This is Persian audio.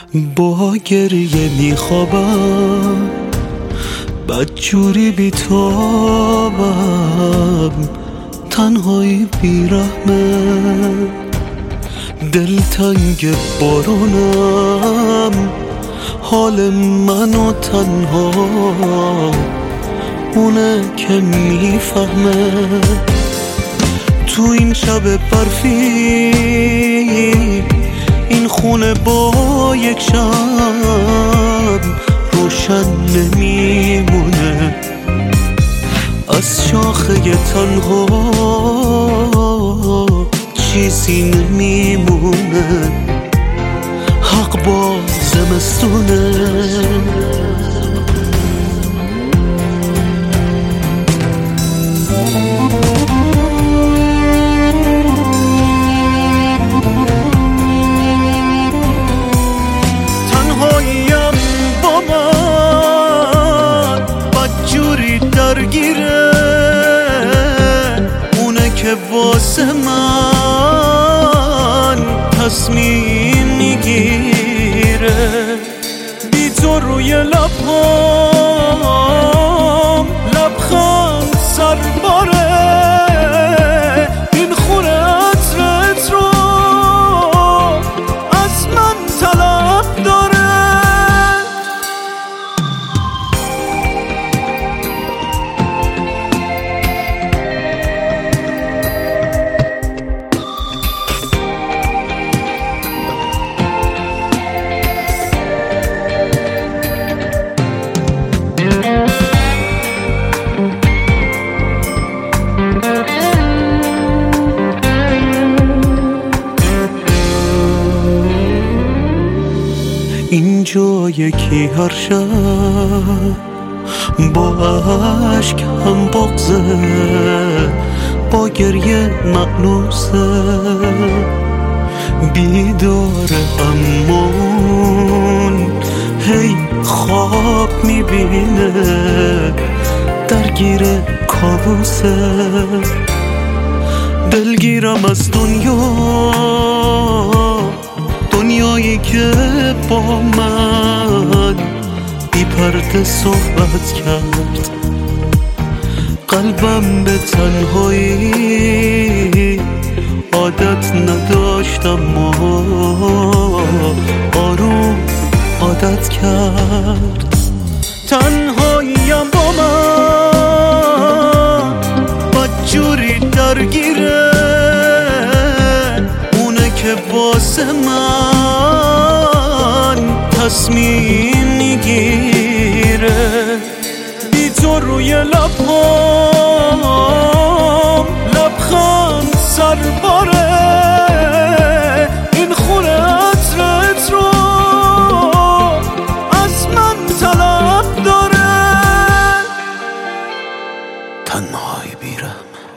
با گریه میخوابم، بدجوری بیتابم، تنهایی بیرحمه، دلتنگ بارونم، حال منو تنها اونه که میفهمه. تو این شب برفی این خونه با یک شب روشن نمیمونه، از شاخه تنها چیزی نمیمونه، حق با زمستونه. تنهاییم با من بدجوری درگیره، اونه که واسه من تصمیم میگیره. بی تو روی لبهام لبخند سر باره، این خونه عطرت رو از من طلب داره. اینجا یکی هر شب با عشق هم بغضه، با گریه مأنوسه، بیداره امون هی خواب میبینه، درگیر کابوسه. دلگیرم از دنیایی که با من بی پرده صحبت کرد، قلبم به تنهایی عادت نداشتم و آروم عادت کرد. تنهاییم با من بدجوری درگیره، اونه که واسه من تصمیم میگیره. بی تو روی لبهام لبخند سر باره، این خونه عطرت رو از من طلب داره. تنهایی بیرم